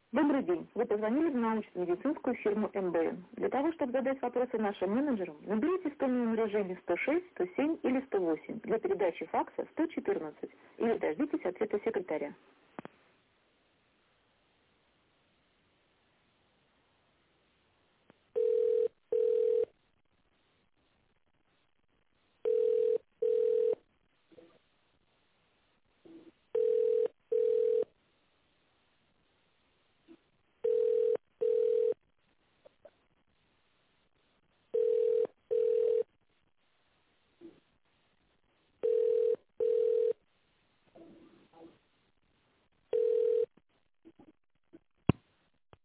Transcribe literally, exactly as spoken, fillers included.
Добрый день. Вы позвонили в научно-медицинскую фирму эм бэ эн. Для того, чтобы задать вопросы нашим менеджерам, наберите в тонном режиме сто шесть, сто семь или сто восемь. Для передачи факса сто четырнадцать. Или дождитесь ответа секретаря.